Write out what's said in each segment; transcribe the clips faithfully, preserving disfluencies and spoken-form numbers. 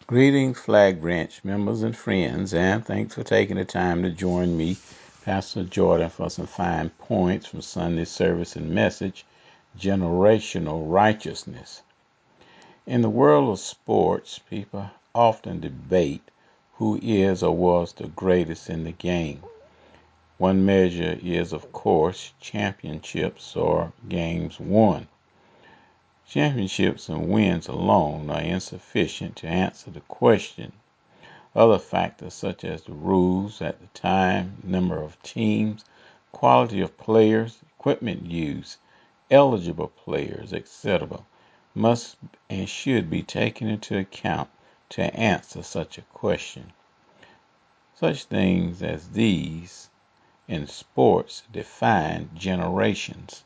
Greetings, Flag Branch members and friends, and thanks for taking the time to join me, Pastor Jordan, for some fine points from Sunday service and message, Generational Righteousness. In the world of sports, people often debate who is or was the greatest in the game. One measure is, of course, championships or games won. Championships and wins alone are insufficient to answer the question. Other factors such as the rules at the time, number of teams, quality of players, equipment used, eligible players, et cetera must and should be taken into account to answer such a question. Such things as these in sports define generations.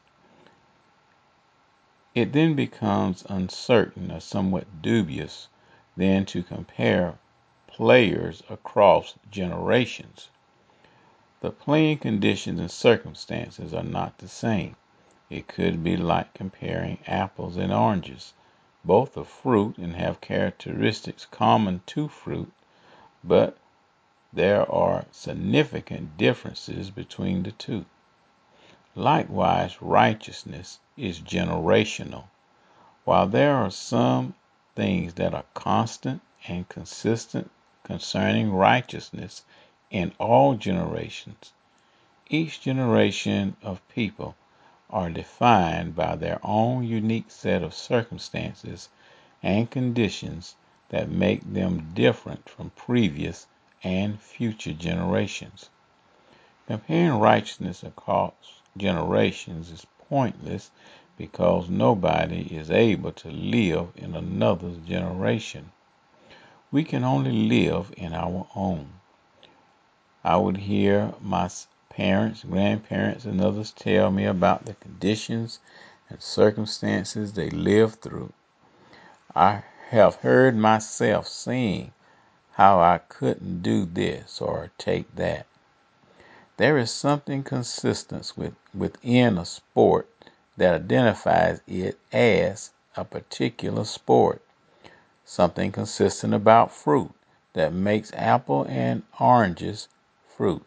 It then becomes uncertain or somewhat dubious then to compare players across generations. The playing conditions and circumstances are not the same. It could be like comparing apples and oranges. Both are fruit and have characteristics common to fruit, but there are significant differences between the two. Likewise, righteousness is generational. While there are some things that are constant and consistent concerning righteousness in all generations, each generation of people are defined by their own unique set of circumstances and conditions that make them different from previous and future generations. Comparing righteousness across generations is pointless because nobody is able to live in another's generation. We can only live in our own. I would hear my parents, grandparents, and others tell me about the conditions and circumstances they lived through. I have heard myself saying how I couldn't do this or take that. There is something consistent with, within a sport that identifies it as a particular sport. Something consistent about fruit that makes apple and oranges fruit.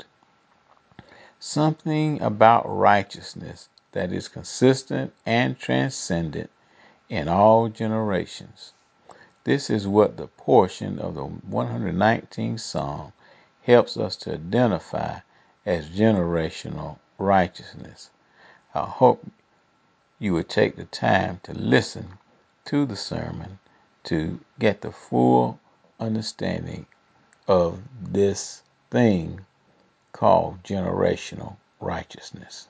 Something about righteousness that is consistent and transcendent in all generations. This is what the portion of the one hundred nineteenth Psalm helps us to identify as generational righteousness. I hope you would take the time to listen to the sermon to get the full understanding of this thing called generational righteousness.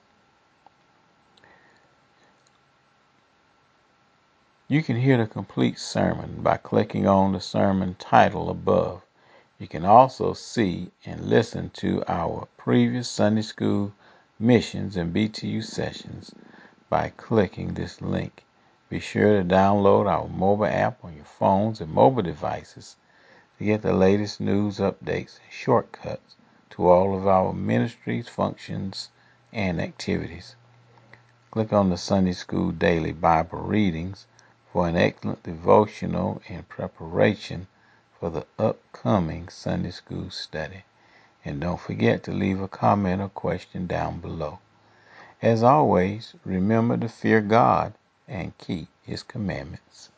You can hear the complete sermon by clicking on the sermon title above. You can also see and listen to our previous Sunday School missions and B T U sessions by clicking this link. Be sure to download our mobile app on your phones and mobile devices to get the latest news, updates, and shortcuts to all of our ministries, functions, and activities. Click on the Sunday School Daily Bible Readings for an excellent devotional in preparation for the upcoming Sunday School study. And don't forget to leave a comment or question down below. As always, remember to fear God and keep His commandments.